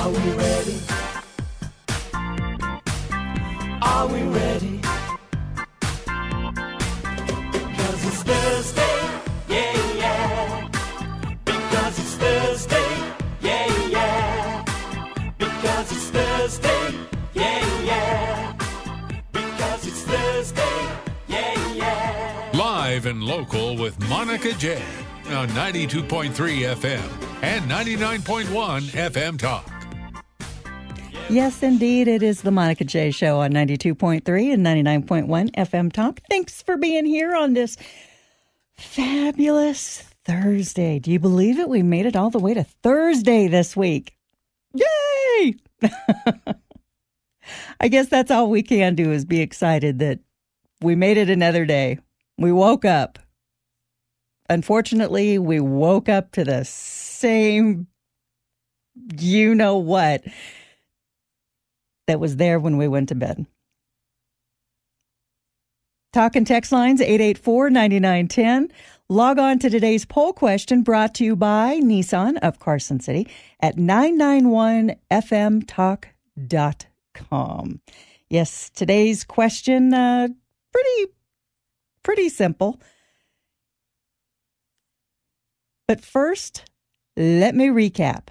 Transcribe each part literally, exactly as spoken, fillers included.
Are we ready? Are we ready? Because it's Thursday, yeah, yeah. Because it's Thursday, yeah, yeah. Because it's Thursday, yeah, yeah. Because it's Thursday, yeah, yeah. Live and local with Monica J on ninety-two point three F M and ninety-nine point one F M Talk. Yes, indeed. It is the Monica J Show on ninety-two point three and ninety-nine point one F M Talk. Thanks for being here on this fabulous Thursday. Do you believe it? We made it all the way to Thursday this week. Yay! I guess that's all we can do is be excited that we made it another day. We woke up. Unfortunately, we woke up to the same you know what that was there when we went to bed. Talk and text lines eight eight four, nine nine one zero. Log on to today's poll question brought to you by Nissan of Carson City at nine nine one f m talk dot com. Yes, today's question, uh, pretty, pretty simple. But first, let me recap.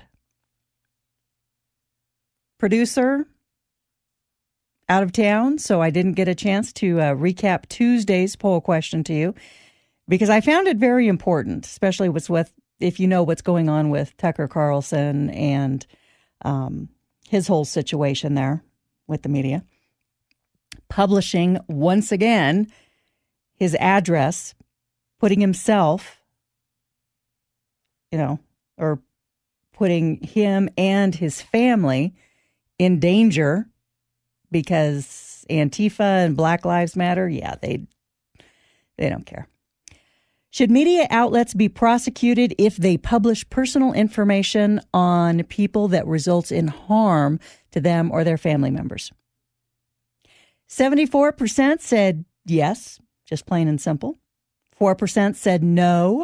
Producer out of town, so I didn't get a chance to uh, recap Tuesday's poll question to you because I found it very important, especially with, with if you know what's going on with Tucker Carlson and um, his whole situation there with the media. Publishing, once again, his address, putting himself, you know, or putting him and his family in danger because Antifa and Black Lives Matter, yeah, they they don't care. Should media outlets be prosecuted if they publish personal information on people that results in harm to them or their family members? seventy-four percent said yes, just plain and simple. four percent said no.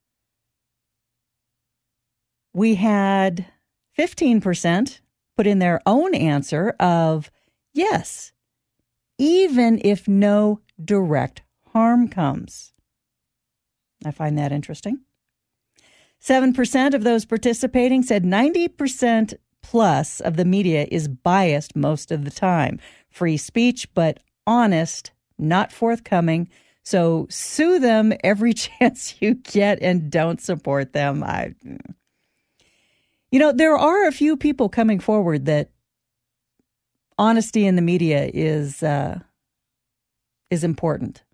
We had fifteen percent put in their own answer of yes, even if no direct harm comes. I find that interesting. seven percent of those participating said ninety percent plus of the media is biased most of the time. Free speech, but honest, not forthcoming. So sue them every chance you get and don't support them. I, you know, there are a few people coming forward that honesty in the media is uh, is important.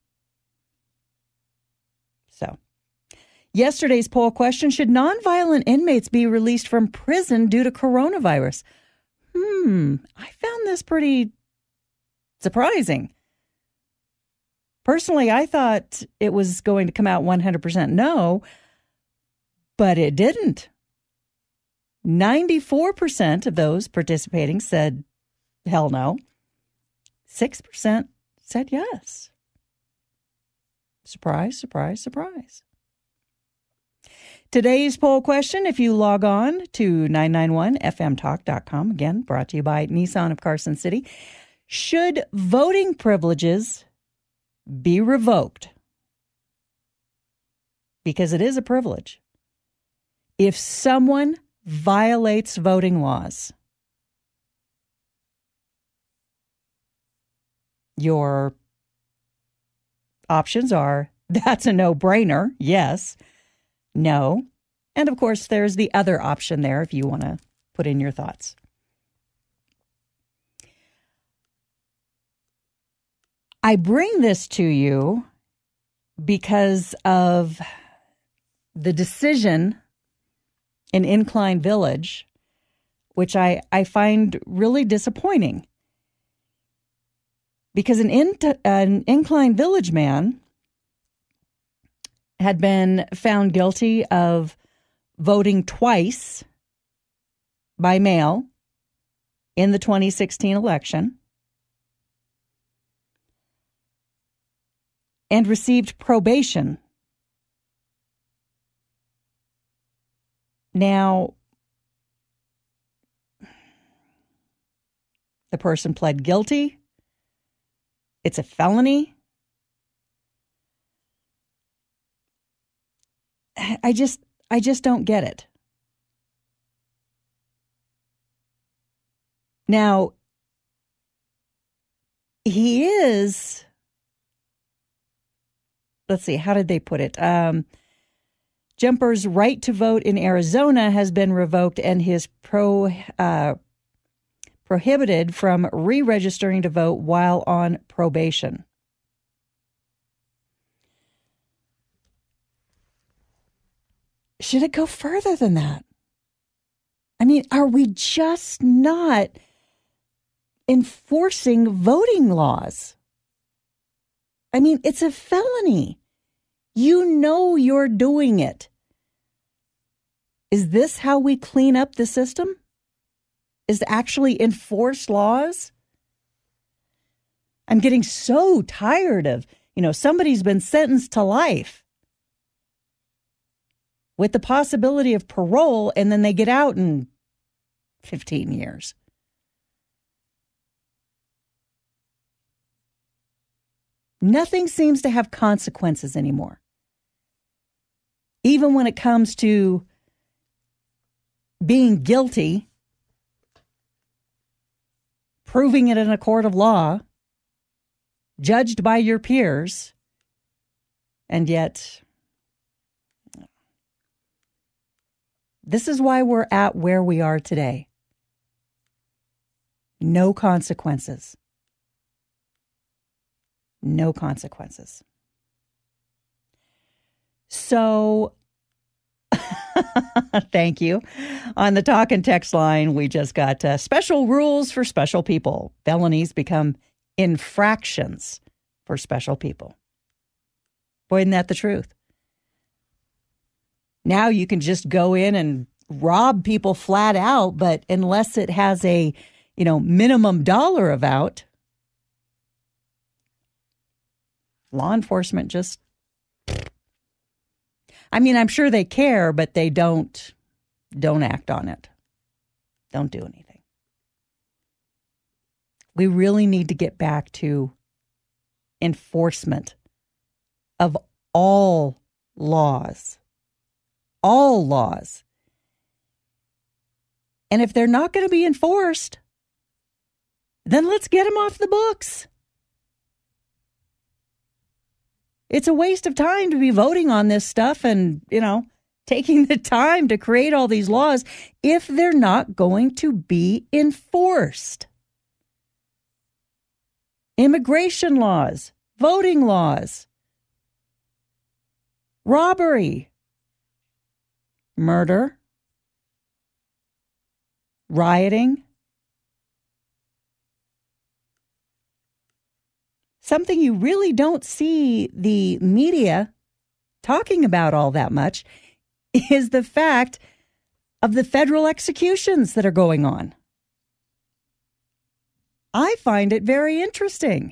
So, yesterday's poll question, should nonviolent inmates be released from prison due to coronavirus? Hmm, I found this pretty surprising. Personally, I thought it was going to come out one hundred percent no, but it didn't. ninety-four percent of those participating said hell no. six percent said yes. Surprise, surprise, surprise. Today's poll question, if you log on to nine nine one f m talk dot com, again, brought to you by Nissan of Carson City, should voting privileges be revoked? Because it is a privilege. If someone violates voting laws, your options are, that's a no-brainer, yes, no, and of course there's the other option there if you want to put in your thoughts. I bring this to you because of the decision in Incline Village, which I, I find really disappointing. Because an, in, an Incline Village man had been found guilty of voting twice by mail in the twenty sixteen election and received probation. Now, The person pled guilty. It's a felony. I just, I just don't get it. Now, he is, let's see, how did they put it? Um, Jumper's right to vote in Arizona has been revoked, and his pro uh, prohibited from re-registering to vote while on probation. Should it go further than that? I mean, are we just not enforcing voting laws? I mean, it's a felony. You know you're doing it. Is this how we clean up the system? Is to actually enforce laws? I'm getting so tired of, you know, somebody's been sentenced to life with the possibility of parole, and then they get out in fifteen years. Nothing seems to have consequences anymore. Even when it comes to being guilty, proving it in a court of law, judged by your peers, and yet this is why we're at where we are today. No consequences. No consequences. So, thank you. On the talk and text line, we just got uh, special rules for special people. Felonies become infractions for special people. Boy, isn't that the truth? Now you can just go in and rob people flat out, but unless it has a, you know, minimum dollar amount, law enforcement just, I mean, I'm sure they care, but they don't, don't act on it. Don't do anything. We really need to get back to enforcement of all laws. All laws. And if they're not going to be enforced, then let's get them off the books. It's a waste of time to be voting on this stuff and, you know, taking the time to create all these laws if they're not going to be enforced. Immigration laws, voting laws, robbery, murder, rioting. Something you really don't see the media talking about all that much is the fact of the federal executions that are going on. I find it very interesting.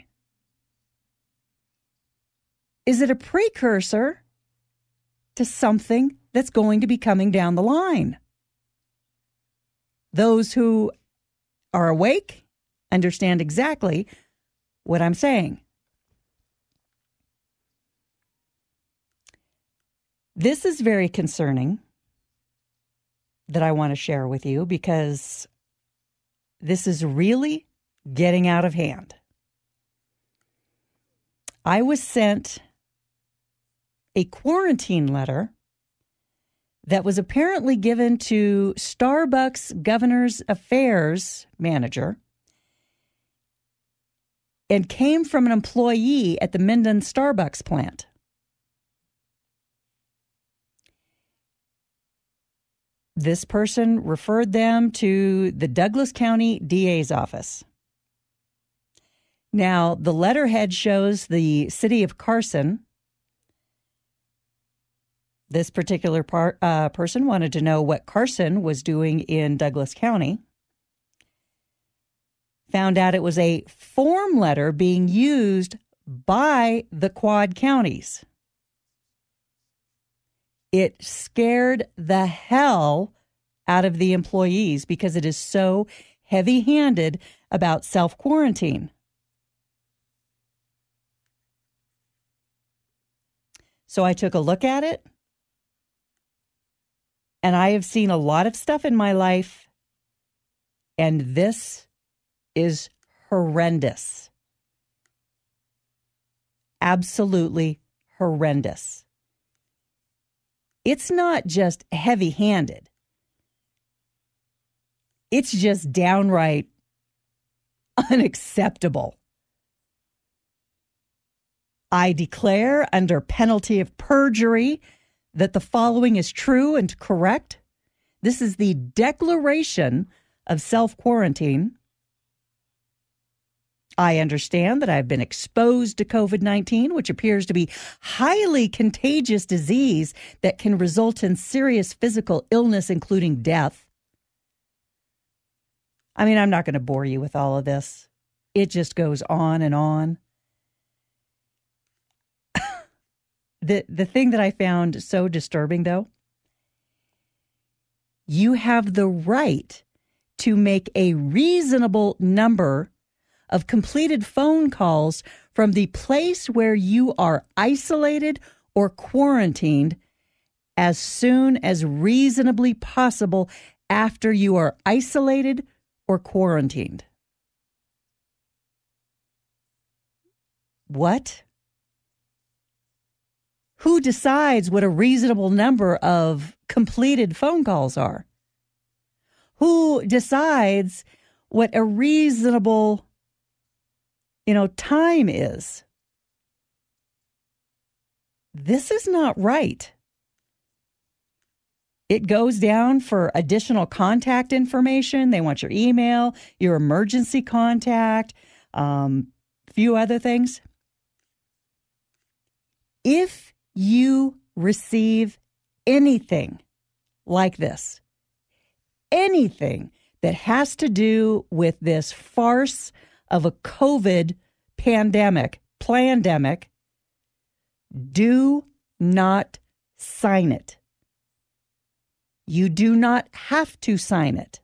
Is it a precursor to something that's going to be coming down the line? Those who are awake understand exactly what I'm saying. This is very concerning that I want to share with you because this is really getting out of hand. I was sent a quarantine letter that was apparently given to Starbucks Governor's Affairs manager and came from an employee at the Minden Starbucks plant. This person referred them to the Douglas County D A's office. Now, the letterhead shows the city of Carson. This particular part, uh, person wanted to know what Carson was doing in Douglas County. Found out it was a form letter being used by the Quad Counties. It scared the hell out of the employees because it is so heavy-handed about self-quarantine. So I took a look at it, and I have seen a lot of stuff in my life, and this is horrendous. Absolutely horrendous. It's not just heavy-handed. It's just downright unacceptable. I declare under penalty of perjury that the following is true and correct. This is the declaration of self-quarantine. I understand that I've been exposed to COVID nineteen, which appears to be highly contagious disease that can result in serious physical illness, including death. I mean, I'm not going to bore you with all of this. It just goes on and on. the The thing that I found so disturbing, though, you have the right to make a reasonable number of completed phone calls from the place where you are isolated or quarantined as soon as reasonably possible after you are isolated or quarantined. What? Who decides what a reasonable number of completed phone calls are? Who decides what a reasonable you know, time is? This is not right. It goes down for additional contact information. They want your email, your emergency contact, um, a few other things. If you receive anything like this, anything that has to do with this farce of a COVID pandemic, plandemic, do not sign it. You do not have to sign it.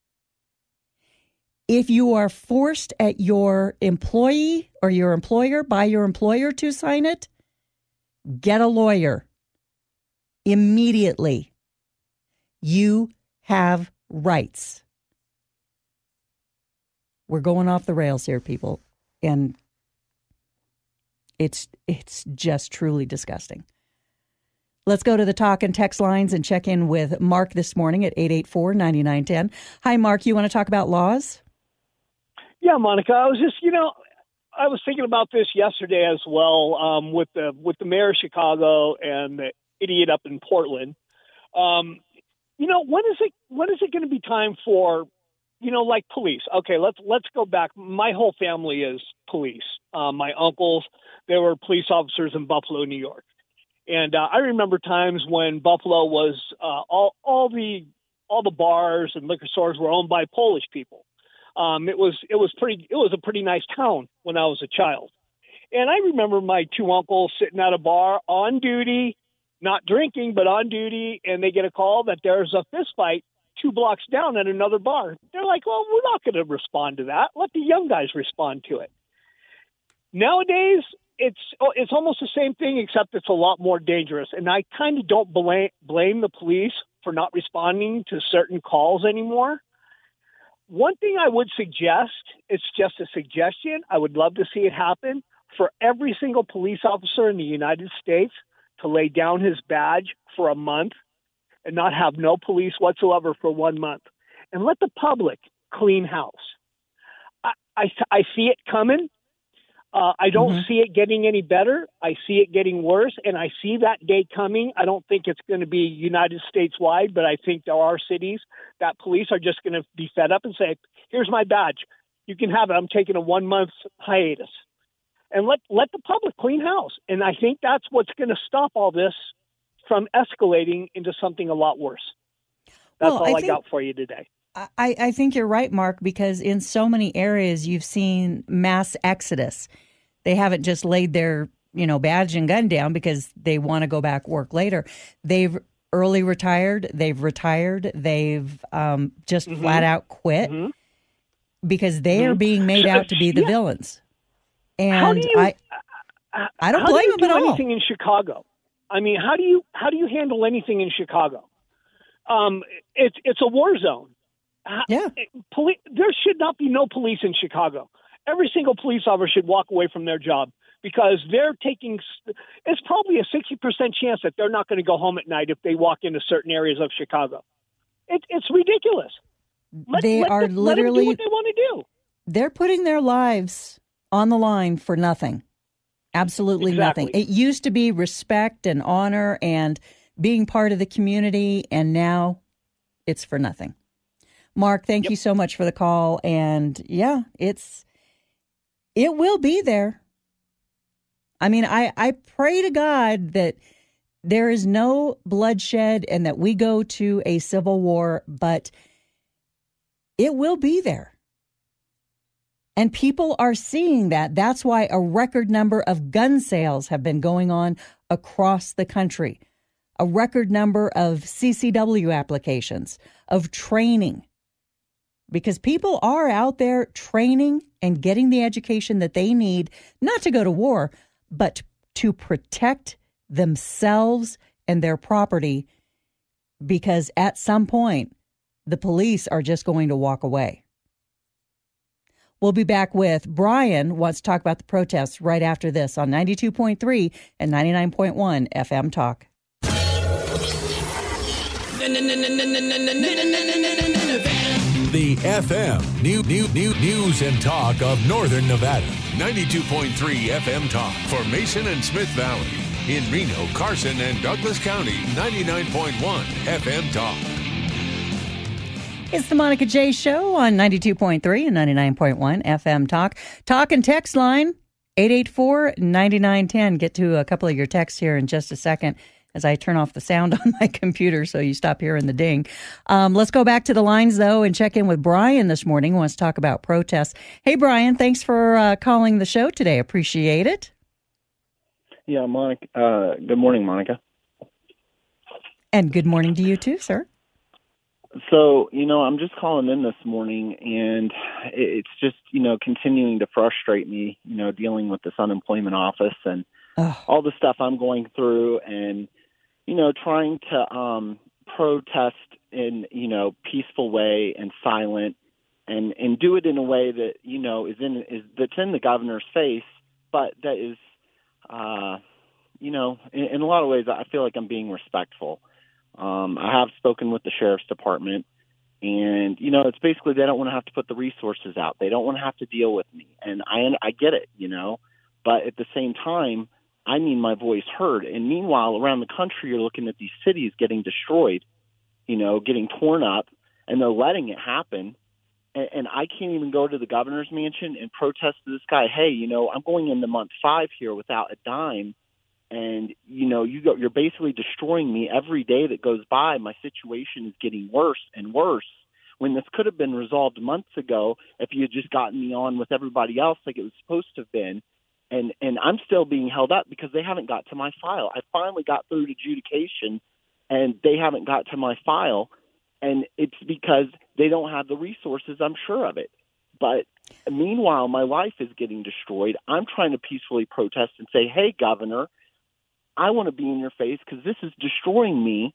If you are forced at your employee or your employer, by your employer to sign it, get a lawyer immediately. You have rights. We're going off the rails here, people, and it's it's just truly disgusting. Let's go to the talk and text lines and check in with Mark this morning at eight eight four, nine nine one zero. Hi, Mark. You want to talk about laws? Yeah, Monica. I was just, you know, I was thinking about this yesterday as well um, with the with the mayor of Chicago and the idiot up in Portland. Um, you know, when is it when is it going to be time for, you know, like police? Okay, let's let's go back. My whole family is police. Uh, my uncles, they were police officers in Buffalo, New York. And uh, I remember times when Buffalo was uh, all all the all the bars and liquor stores were owned by Polish people. Um, it was it was pretty it was a pretty nice town when I was a child. And I remember my two uncles sitting at a bar on duty, not drinking, but on duty, and they get a call that there's a fist fight two blocks down at another bar. They're like, well, we're not going to respond to that. Let the young guys respond to it. Nowadays, it's it's almost the same thing, except it's a lot more dangerous. And I kind of don't blame, blame the police for not responding to certain calls anymore. One thing I would suggest, it's just a suggestion, I would love to see it happen, for every single police officer in the United States to lay down his badge for a month and not have no police whatsoever for one month. And let the public clean house. I, I, I see it coming. Uh, I don't mm-hmm. see it getting any better. I see it getting worse, and I see that day coming. I don't think it's going to be United States wide, but I think there are cities that police are just going to be fed up and say, here's my badge. You can have it. I'm taking a one-month hiatus. And let, let the public clean house. And I think that's what's going to stop all this from escalating into something a lot worse. That's well, all I, I think, got for you today. I, I think you're right, Mark, because in so many areas you've seen mass exodus. They haven't just laid their, you know, badge and gun down because they want to go back work later. They've early retired. They've retired. They've um, just mm-hmm. flat out quit. Mm-hmm. because they are being made out to be the Yeah. villains. How do And you, I, I don't how blame do you them at do all. anything in Chicago? I mean, how do you how do you handle anything in Chicago? Um, it's it's a war zone. How- Yeah. Poli- there should not be no police in Chicago. Every single police officer should walk away from their job because they're taking. It's probably a sixty percent chance that they're not going to go home at night if they walk into certain areas of Chicago. It, it's ridiculous. Let, They let are them, let them literally- do what they want to do. They're putting their lives on the line for nothing. Absolutely Exactly. nothing. It used to be respect and honor and being part of the community, and now it's for nothing. Mark, thank Yep. you so much for the call. And yeah, it's it will be there. I mean, I, I pray to God that there is no bloodshed and that we go to a civil war, but it will be there. And people are seeing that. That's why a record number of gun sales have been going on across the country. A record number of C C W applications, of training. Because people are out there training and getting the education that they need, not to go to war, but to protect themselves and their property. Because at some point, the police are just going to walk away. We'll be back with Brian wants to talk about the protests right after this on ninety-two point three and ninety-nine point one F M Talk. The F M new, new, new news and talk of Northern Nevada. ninety-two point three F M Talk for Mason and Smith Valley. In Reno, Carson, and Douglas County. ninety-nine point one F M Talk. It's the Monica J Show on ninety-two point three and ninety-nine point one F M Talk. Talk and text line eight eight four, nine nine one zero. Get to a couple of your texts here in just a second as I turn off the sound on my computer so you stop hearing the ding. Um, let's go back to the lines, though, and check in with Brian this morning. He wants to talk about protests. Hey, Brian, thanks for uh, calling the show today. Appreciate it. Yeah, Monica. Uh, good morning, Monica. And good morning to you, too, sir. So, you know, I'm just calling in this morning, and it's just, you know, continuing to frustrate me, you know, dealing with this unemployment office and Oh. all the stuff I'm going through and, you know, trying to um, protest in, you know, peaceful way and silent and, and do it in a way that, you know, is in is that's in the governor's face, but that is, uh, you know, in, in a lot of ways, I feel like I'm being respectful. Um, I have spoken with the sheriff's department, and, you know, it's basically they don't want to have to put the resources out. They don't want to have to deal with me. And I, I get it, you know, but at the same time, I need my voice heard. And meanwhile, around the country, you're looking at these cities getting destroyed, you know, getting torn up, and they're letting it happen. And, and I can't even go to the governor's mansion and protest to this guy, hey, you know, I'm going into month five here without a dime. And, you know, you go, you're basically destroying me every day that goes by. My situation is getting worse and worse when this could have been resolved months ago if you had just gotten me on with everybody else like it was supposed to have been. And, and I'm still being held up because they haven't got to my file. I finally got through to adjudication, and they haven't got to my file. And it's because they don't have the resources. I'm sure of it. But meanwhile, my life is getting destroyed. I'm trying to peacefully protest and say, hey, Governor, I want to be in your face because this is destroying me.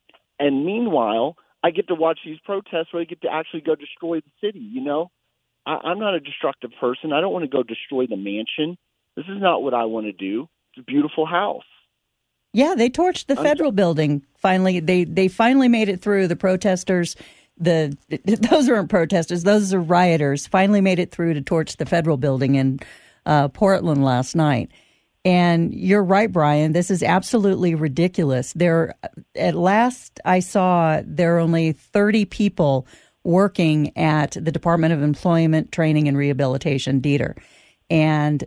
And meanwhile, I get to watch these protests where I get to actually go destroy the city, you know? I, I'm not a destructive person. I don't want to go destroy the mansion. This is not what I want to do. It's a beautiful house. Yeah, they torched the federal building. Finally, they they finally made it through. The protesters, the those aren't protesters; those are rioters. Finally made it through to torch the federal building in uh, Portland last night. And you're right, Brian. This is absolutely ridiculous. There, at last I saw, there are only thirty people working at the Department of Employment, Training, and Rehabilitation, DETR, and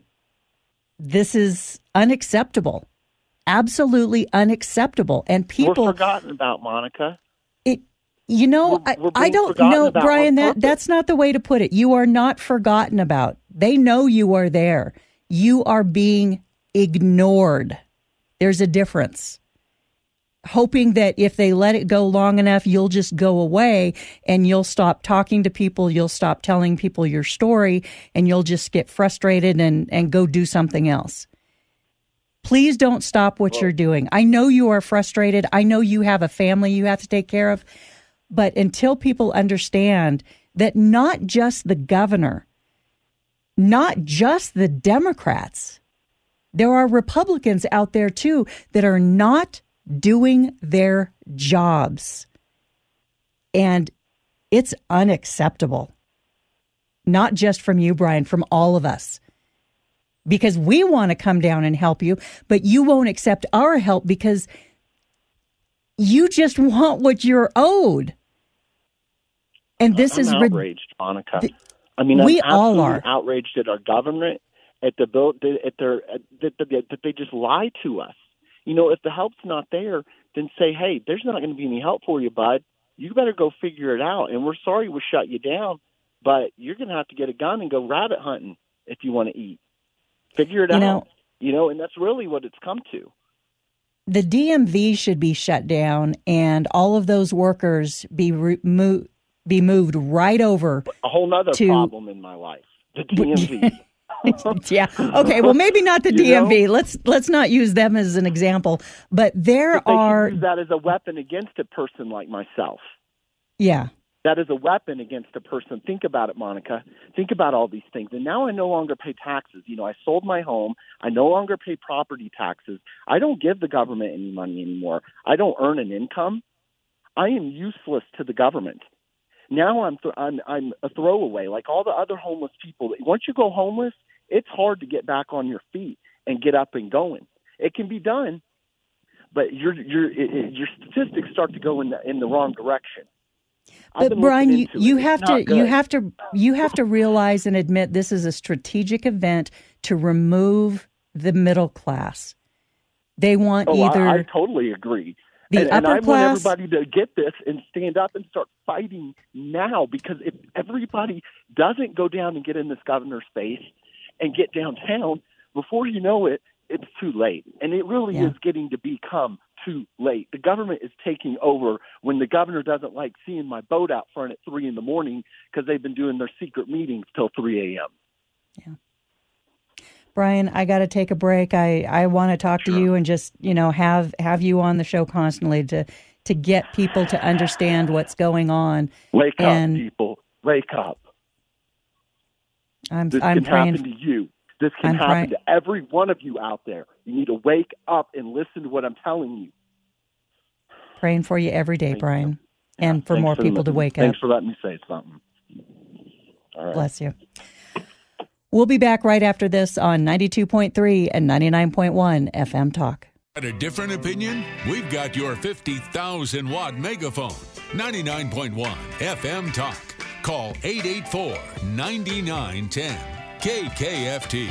this is unacceptable. Absolutely unacceptable. And people We're forgotten about, Monica. It, you know, We're- we're I, I being don't forgotten know, about Brian, on that, purpose. that's not the way to put it. You are not forgotten about. They know you are there. You are being ignored. There's a difference. hoping that if they let it go long enough, you'll just go away and you'll stop talking to people, you'll stop telling people your story, and you'll just get frustrated and, and go do something else. Please don't stop what well, you're doing. I know you are frustrated. I know you have a family you have to take care of. But until people understand that not just the governor, not just the Democrats, there are Republicans out there too that are not doing their jobs. And it's unacceptable. Not just from you, Brian, from all of us. Because we want to come down and help you, but you won't accept our help because you just want what you're owed. And this I'm is outraged, Monica. Th- I mean, we I'm all are outraged at our government, at the bill, at their at, that, that, that they just lie to us. You know, if the help's not there, then say, hey, there's not going to be any help for you, bud. You better go figure it out. And we're sorry we shut you down, but you're going to have to get a gun and go rabbit hunting if you want to eat. Figure it you out. Know, you know, and that's really what it's come to. The D M V should be shut down and all of those workers be re- mo- be moved right over. A whole nother to, problem in my life, the D M V. Yeah. Okay. Well, maybe not the you D M V. know? Let's let's not use them as an example. But there but they are can use that as a weapon against a person like myself. Yeah. That is a weapon against a person. Think about it, Monica. Think about all these things. And now I no longer pay taxes. You know, I sold my home. I no longer pay property taxes. I don't give the government any money anymore. I don't earn an income. I am useless to the government. Now I'm th- I'm I'm a throwaway, like all the other homeless people. Once you go homeless, it's hard to get back on your feet and get up and going. It can be done, but your your it, it, your statistics start to go in the in the wrong direction. But Brian, you, you it. have It's to good. you have to you have to realize and admit this is a strategic event to remove the middle class. They want oh, either I, I totally agree. The and, upper and I class, want everybody to get this and stand up and start fighting now, because if everybody doesn't go down and get in this governor's face and get downtown, before you know it, it's too late. And it really yeah. is getting to become too late. The government is taking over when the governor doesn't like seeing my boat out front at three in the morning because they've been doing their secret meetings till three a.m. Yeah. Brian, I got to take a break. I, I want to talk Sure. to you and just, you know, have have you on the show constantly to to get people to understand what's going on. Wake and up, people. Wake up. I'm This I'm can praying. happen to you. This can I'm happen praying. to every one of you out there. You need to wake up and listen to what I'm telling you. Praying for you every day, Thank Brian, you. and Yeah, for thanks more for people to letting- wake Thanks up. for letting me say something. All right. Bless you. We'll be back right after this on ninety-two point three and ninety-nine point one F M Talk. Got a different opinion? We've got your fifty thousand watt megaphone. ninety-nine point one F M Talk. Call eight eight four, nine nine one zero K K F T.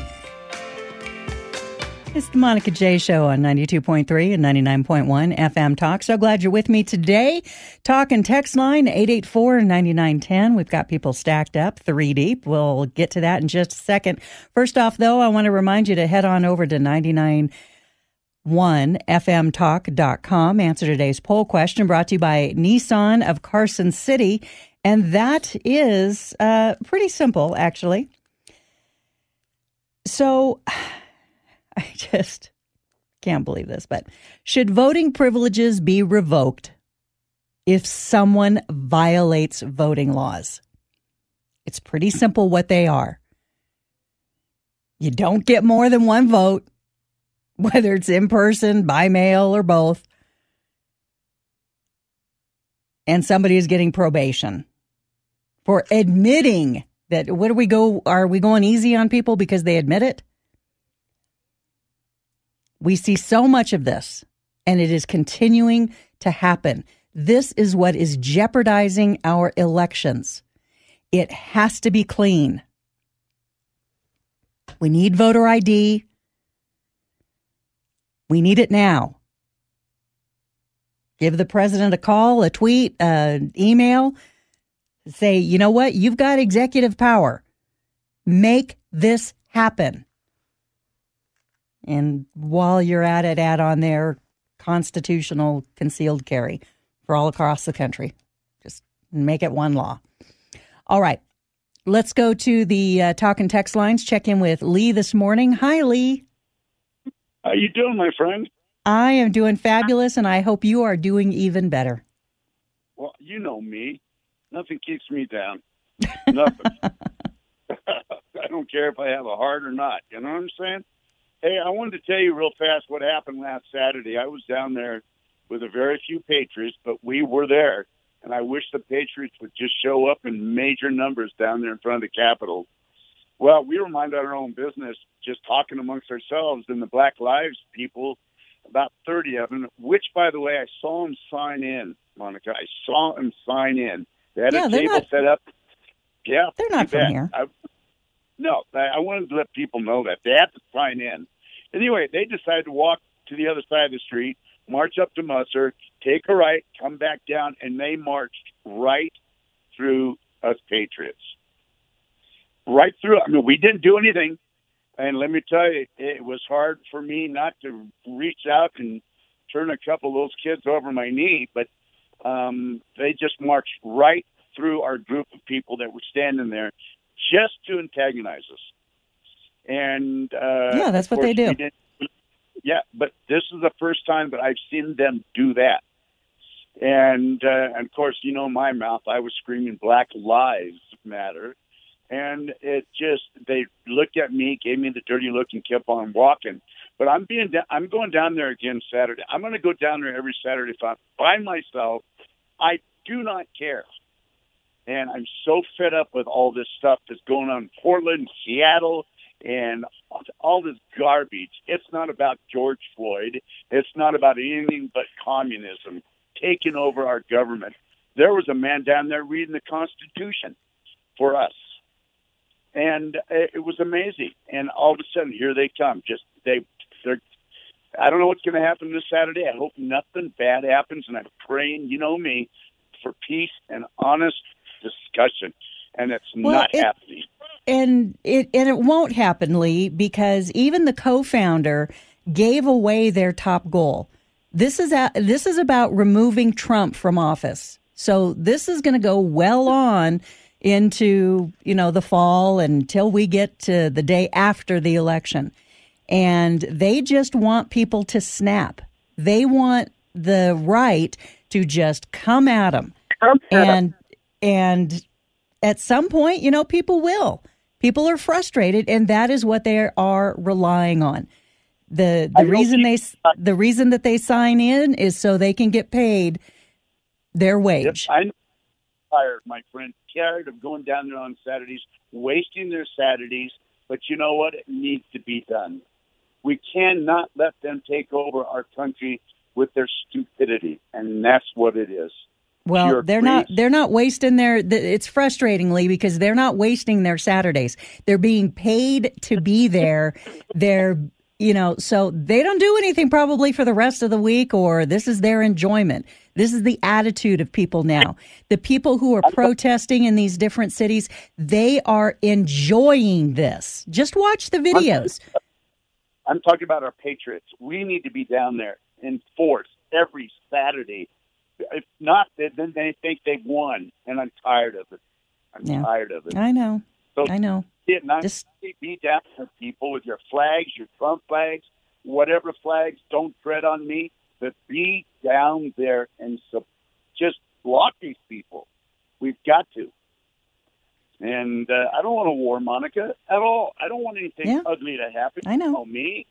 It's the Monica J Show on ninety-two point three and ninety-nine point one F M Talk. So glad you're with me today. Talk and text line eight eight four, nine nine one zero. We've got people stacked up three deep. We'll get to that in just a second. First off, though, I want to remind you to head on over to ninety-nine point one F M talk dot com. Answer today's poll question brought to you by Nissan of Carson City. And that is uh, pretty simple, actually. So I just can't believe this, but should voting privileges be revoked if someone violates voting laws? It's pretty simple what they are. You don't get more than one vote, whether it's in person, by mail, or both. And somebody is getting probation for admitting that. What do we go? Are we going easy on people because they admit it? We see so much of this, and it is continuing to happen. This is what is jeopardizing our elections. It has to be clean. We need voter I D. We need it now. Give the president a call, a tweet, an email. Say, you know what? You've got executive power. Make this happen. And while you're at it, add on there, constitutional concealed carry for all across the country. Just make it one law. All right. Let's go to the uh, talk and text lines. Check in with Lee this morning. Hi, Lee. How you doing, my friend? I am doing fabulous, and I hope you are doing even better. Well, you know me. Nothing keeps me down. Nothing. I don't care if I have a heart or not. You know what I'm saying? Hey, I wanted to tell you real fast what happened last Saturday. I was down there with a very few Patriots, but we were there. And I wish the Patriots would just show up in major numbers down there in front of the Capitol. Well, we were minding our own business, just talking amongst ourselves, and the Black Lives people, about thirty of them, which, by the way, I saw them sign in, Monica. I saw them sign in. They had Yeah, a they're table not- set up. Yeah. They're not you from bet. here. I, no, I, I wanted to let people know that. They have to sign in. Anyway, they decided to walk to the other side of the street, march up to Musser, take a right, come back down, and they marched right through us Patriots. Right through. I mean, we didn't do anything. And let me tell you, it was hard for me not to reach out and turn a couple of those kids over my knee, but um, they just marched right through our group of people that were standing there just to antagonize us. And uh, Yeah, that's of what course, they do. we didn't- Yeah, but this is the first time that I've seen them do that. And, uh, and of course, you know my mouth. I was screaming Black Lives Matter. And it just, they looked at me, gave me the dirty look, and kept on walking. But I'm being, I'm going down there again Saturday. I'm going to go down there every Saturday if I'm by myself. I do not care. And I'm so fed up with all this stuff that's going on in Portland, Seattle, and all this garbage. It's not about George Floyd. It's not about anything but communism taking over our government. There was a man down there reading the Constitution for us. And it was amazing. And all of a sudden, here they come. Just they, they're. I don't know what's going to happen this Saturday. I hope nothing bad happens, and I'm praying, you know me, for peace and honest discussion. And it's Well, not it- happening. And it and it won't happen, Lee, because even the co-founder gave away their top goal. This is a, this is about removing Trump from office. So this is going to go well on into, you know, the fall until we get to the day after the election. And they just want people to snap. They want the right to just come at them. And and at some point, you know, people will. People are frustrated, and that is what they are relying on. The the reason they the reason that they sign in is so they can get paid their wage. Yep, I'm tired, my friend. Tired of going down there on Saturdays, wasting their Saturdays. But you know what? It needs to be done. We cannot let them take over our country with their stupidity, and that's what it is. Well, Pure they're greed. not they're not wasting their it's frustratingly because they're not wasting their Saturdays. They're being paid to be there. They're you know, so they don't do anything probably for the rest of the week, or this is their enjoyment. This is the attitude of people now. The people who are protesting in these different cities, they are enjoying this. Just watch the videos. I'm talking about our Patriots. We need to be down there in force every Saturday. If not, then they think they've won, and I'm tired of it. I'm Yeah. tired of it. I know. So I know. it not Just- be down there, people, with your flags, your Trump flags, whatever flags. Don't tread on me. But be down there and so, just block these people. We've got to. And uh, I don't want a war, Monica, at all. I don't want anything Yeah. ugly to happen. I know. You know me.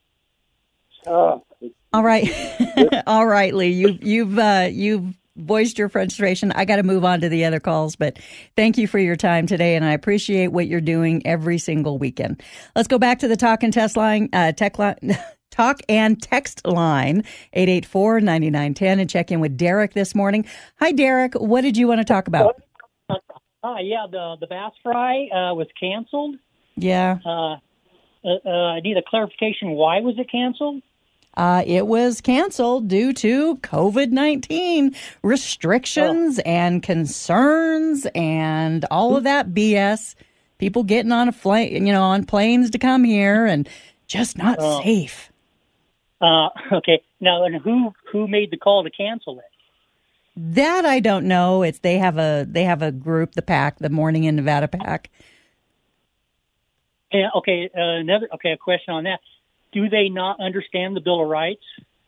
Uh, All right. All right, Lee. You, you've uh, you've voiced your frustration. I got to move on to the other calls, but thank you for your time today, and I appreciate what you're doing every single weekend. Let's go back to the talk and test line, uh, tech line, talk and text line, eight eight four, nine nine one zero, and check in with Derek this morning. Hi, Derek. What did you want to talk about? Uh, yeah, the the bass fry uh, was canceled. Yeah. Uh, uh, uh, I need a clarification. Why was it canceled? Uh, it was canceled due to COVID nineteen restrictions Oh. and concerns and all of that B S. People getting on a flight, you know, on planes to come here and just not Oh. safe. Uh, okay. Now, and who who made the call to cancel it? That I don't know. It's they have a they have a group, the PAC, the Morning in Nevada PAC. Yeah, okay. Uh, another okay. A question on that: do they not understand the Bill of Rights?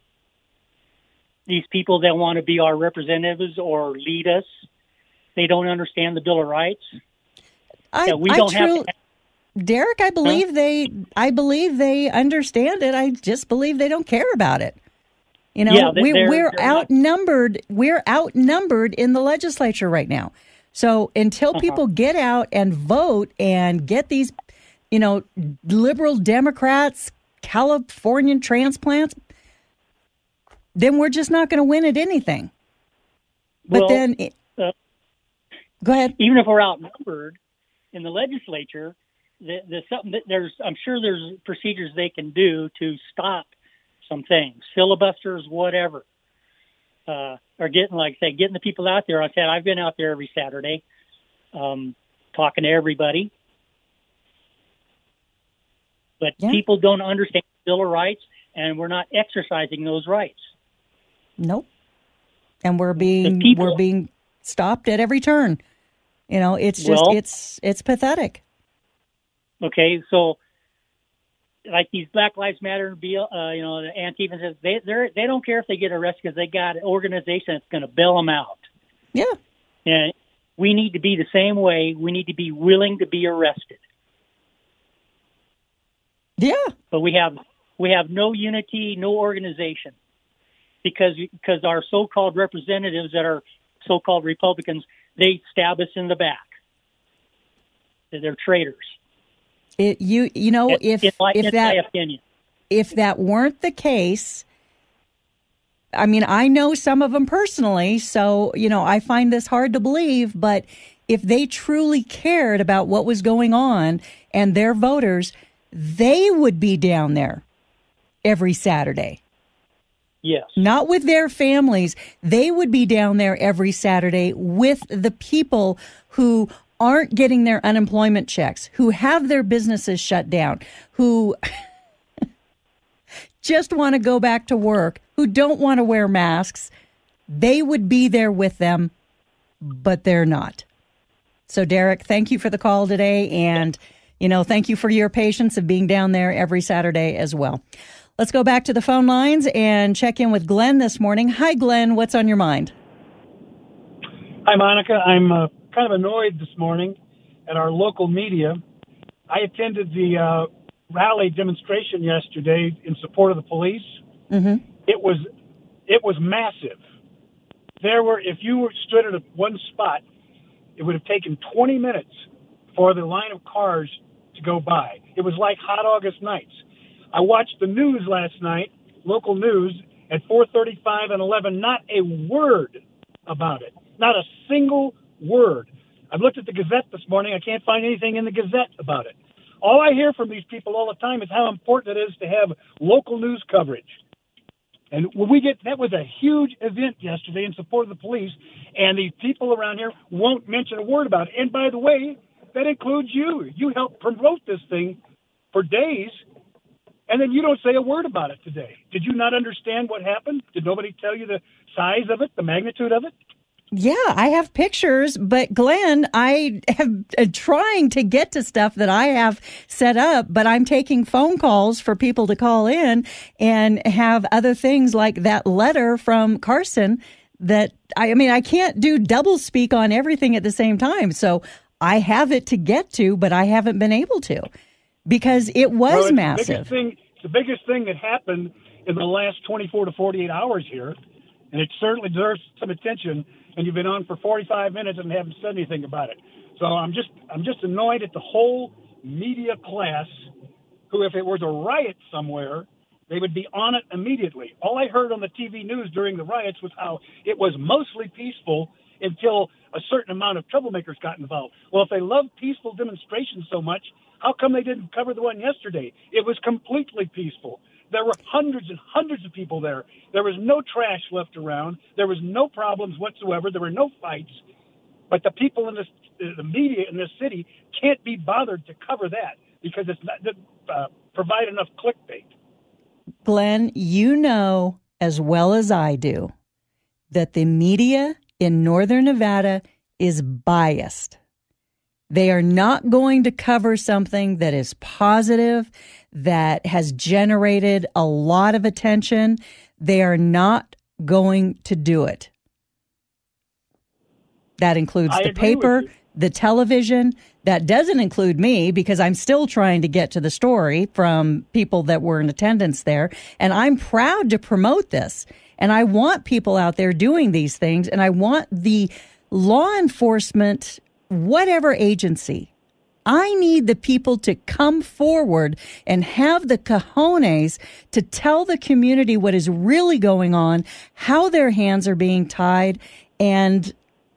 These people that want to be our representatives or lead us, they don't understand the Bill of Rights. I, yeah, we I don't true, have to. Derek, I believe Huh? they I believe they understand it. I just believe they don't care about it. You know, Yeah, they- we, they're- we're they're not- outnumbered. We're outnumbered in the legislature right now. So until Uh-huh. people get out and vote and get these, you know, liberal Democrats, Californian transplants, then we're just not going to win at anything. But Well, then, uh, go ahead. even if we're outnumbered in the legislature, the, the something that there's I'm sure there's procedures they can do to stop some things, filibusters, whatever. Uh, or getting, like I say, getting the people out there. I said I've been out there every Saturday, um, talking to everybody. But Yeah. people don't understand the Bill of Rights, and we're not exercising those rights. Nope. And we're being people- we're being stopped at every turn. You know, it's just Well- it's it's pathetic. Okay, so like these Black Lives Matter, uh, you know, the Antifa says they they they don't care if they get arrested because they got an organization that's going to bail them out. Yeah. And we need to be the same way. We need to be willing to be arrested. Yeah. But we have we have no unity, no organization, because because our so-called representatives that are so-called Republicans, they stab us in the back. They're traitors. It, you you know In- if in my, if in that my opinion. if that weren't the case, I mean, I know some of them personally, so, you know, I find this hard to believe, but if they truly cared about what was going on and their voters, they would be down there every Saturday. Yes. Not with their families. They would be down there every Saturday with the people who aren't getting their unemployment checks, who have their businesses shut down, who just want to go back to work, who don't want to wear masks. They would be there with them, but they're not. So, Derek, thank you for the call today. And, you know, thank you for your patience of being down there every Saturday as well. Let's go back to the phone lines and check in with Glenn this morning. Hi, Glenn. What's on your mind? Hi, Monica. I'm uh, kind of annoyed this morning at our local media. I attended the uh, rally demonstration yesterday in support of the police. Mm-hmm. It was it was massive. There were, if you were stood at a, one spot, it would have taken twenty minutes for the line of cars to go by. It was like hot August nights. I watched the news last night, local news, at four thirty-five and eleven. Not a word about it. Not a single word. I've looked at the Gazette this morning. I can't find anything in the Gazette about it. All I hear from these people all the time is how important it is to have local news coverage. And when we get, that was a huge event yesterday in support of the police, and the people around here won't mention a word about it. And by the way, that includes you. You helped promote this thing for days, and then you don't say a word about it today. Did you not understand what happened? Did nobody tell you the size of it, the magnitude of it? Yeah, I have pictures, but Glenn, I have uh, trying to get to stuff that I have set up, but I'm taking phone calls for people to call in and have other things like that letter from Carson that I, I mean, I can't do double speak on everything at the same time. So I have it to get to, but I haven't been able to because it was well, it's massive. The biggest thing, it's the biggest thing that happened in the last twenty-four to forty-eight hours here, and it certainly deserves some attention. And you've been on for forty-five minutes and haven't said anything about it. So I'm just I'm just annoyed at the whole media class who, if it was a riot somewhere, they would be on it immediately. All I heard on the T V news during the riots was how it was mostly peaceful until a certain amount of troublemakers got involved. Well, if they love peaceful demonstrations so much, how come they didn't cover the one yesterday? It was completely peaceful. There were hundreds and hundreds of people there. There was no trash left around. There was no problems whatsoever. There were no fights. But the people in this, the media in this city can't be bothered to cover that because it's not uh, provide enough clickbait. Glenn, you know as well as I do that the media in Northern Nevada is biased. They are not going to cover something that is positive, that has generated a lot of attention. They are not going to do it. That includes I the agree with paper, you. the television. That doesn't include me because I'm still trying to get to the story from people that were in attendance there. And I'm proud to promote this. And I want people out there doing these things. And I want the law enforcement, whatever agency, I need the people to come forward and have the cojones to tell the community what is really going on, how their hands are being tied. And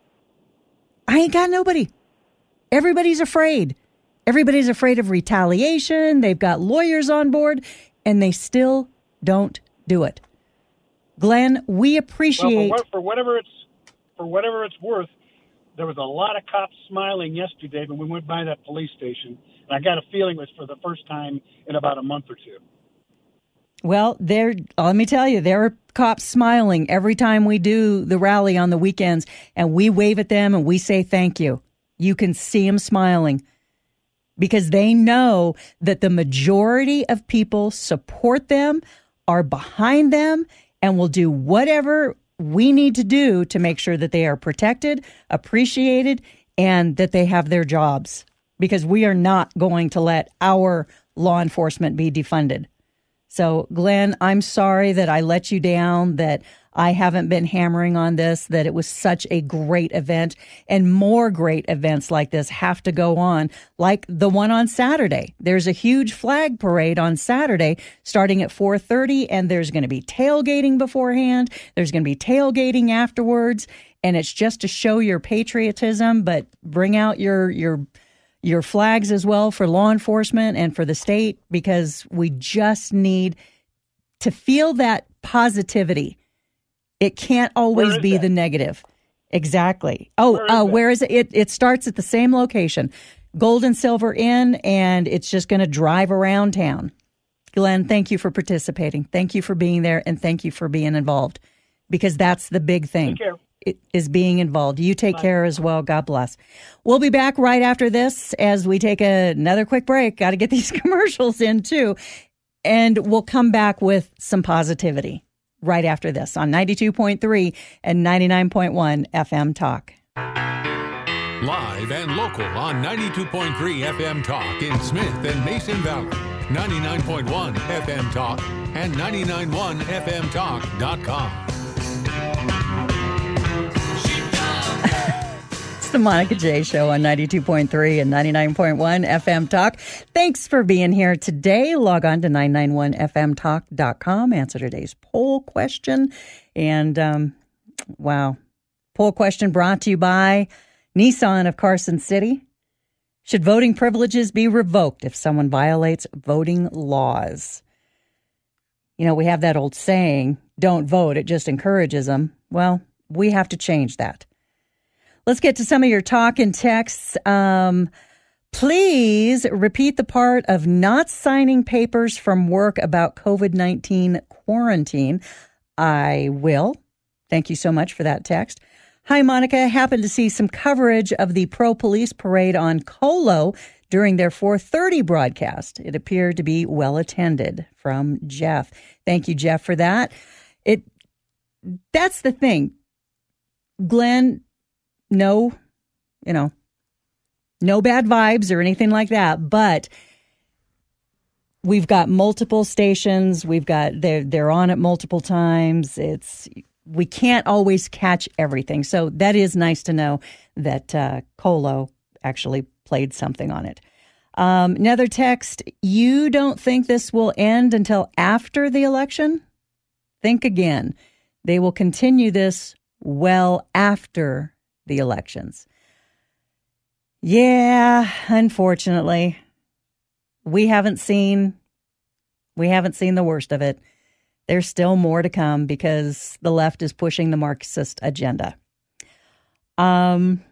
I ain't got nobody. Everybody's afraid. Everybody's afraid of retaliation. They've got lawyers on board, and they still don't do it. Glenn, we appreciate. Well, for, what, for whatever it's for whatever it's worth, there was a lot of cops smiling yesterday when we went by that police station, and I got a feeling it was for the first time in about a month or two. Well, there. Let me tell you, there are cops smiling every time we do the rally on the weekends, and we wave at them and we say thank you. You can see them smiling because they know that the majority of people support them, are behind them, and will do whatever we need to do to make sure that they are protected, appreciated, and that they have their jobs, because we are not going to let our law enforcement be defunded. So, Glenn, I'm sorry that I let you down, that I haven't been hammering on this, that it was such a great event, and more great events like this have to go on, like the one on Saturday. There's a huge flag parade on Saturday starting at four thirty, and there's going to be tailgating beforehand. There's going to be tailgating afterwards, and it's just to show your patriotism, but bring out your your your flags as well for law enforcement and for the state, because we just need to feel that positivity. It can't always be that? the negative. Exactly. Oh, where is, uh, where is it? it? It starts at the same location, Gold and Silver Inn, and it's just going to drive around town. Glenn, thank you for participating. Thank you for being there, and thank you for being involved, because that's the big thing. Take care. It is being involved. You take Bye. care as well. God bless. We'll be back right after this as we take a, another quick break. Got to get these commercials in too. And we'll come back with some positivity right after this on ninety-two point three and ninety-nine point one F M Talk. Live and local on ninety-two point three F M Talk in Smith and Mason Valley, ninety-nine point one F M Talk, and ninety-nine point one F M talk dot com. The Monica J Show on ninety-two point three and ninety-nine point one F M Talk. Thanks for being here today. Log on to nine nine one F M talk dot com. Answer today's poll question. And, um, wow. Poll question brought to you by Nissan of Carson City. Should voting privileges be revoked if someone violates voting laws? You know, we have that old saying, don't vote, it just encourages them. Well, we have to change that. Let's get to some of your talk and texts. Um, please repeat the part of not signing papers from work about COVID nineteen quarantine. I will. Thank you so much for that text. Hi, Monica. Happened to see some coverage of the pro-police parade on Colo during their four thirty broadcast. It appeared to be well attended. From Jeff. Thank you, Jeff, for that. It. That's the thing. Glenn, no, you know, no bad vibes or anything like that, but we've got multiple stations. We've got, they're, they're on it multiple times. It's, we can't always catch everything. So that is nice to know that uh, Colo actually played something on it. Um, another text, you don't think this will end until after the election? Think again. They will continue this well after the elections. Yeah, unfortunately, we haven't seen we haven't seen the worst of it. There's still more to come because the left is pushing the Marxist agenda. Um,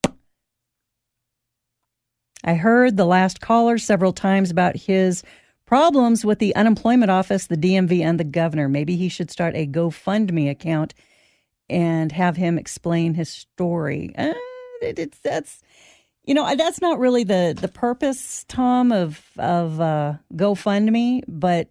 I heard the last caller several times about his Problems with the unemployment office, the D M V, and the governor. Maybe he should start a GoFundMe account and have him explain his story. Uh, it, it's that's, you know, that's not really the, the purpose, Tom, of of uh, GoFundMe, but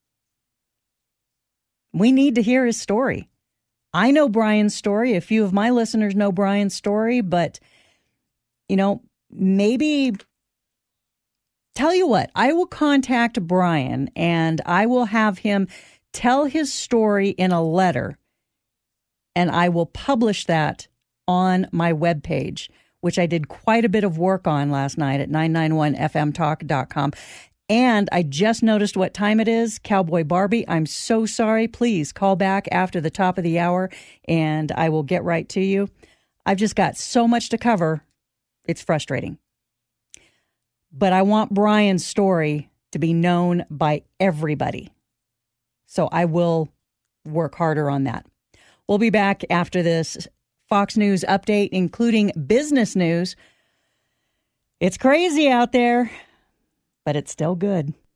we need to hear his story. I know Brian's story. A few of my listeners know Brian's story, but, you know, maybe, tell you what, I will contact Brian and I will have him tell his story in a letter, and I will publish that on my webpage, which I did quite a bit of work on last night at nine ninety-one f m talk dot com. And I just noticed what time it is. Cowboy Barbie, I'm so sorry. Please call back after the top of the hour and I will get right to you. I've just got so much to cover. It's frustrating. But I want Brian's story to be known by everybody. So I will work harder on that. We'll be back after this Fox News update, including business news. It's crazy out there, but it's still good.